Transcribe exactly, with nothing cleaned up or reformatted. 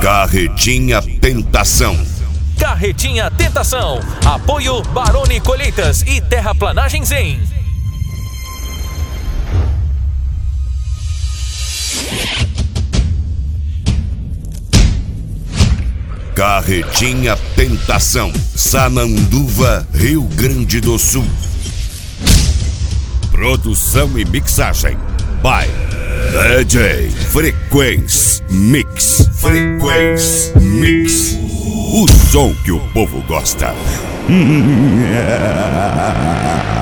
Carretinha Tentação. Carretinha Tentação. Apoio Baroni Colheitas e Terraplanagem Zen. Carretinha Tentação. Sananduva, Rio Grande do Sul. Produção e mixagem by D J Frequência Mix. Frequência Mix. O som que o povo gosta.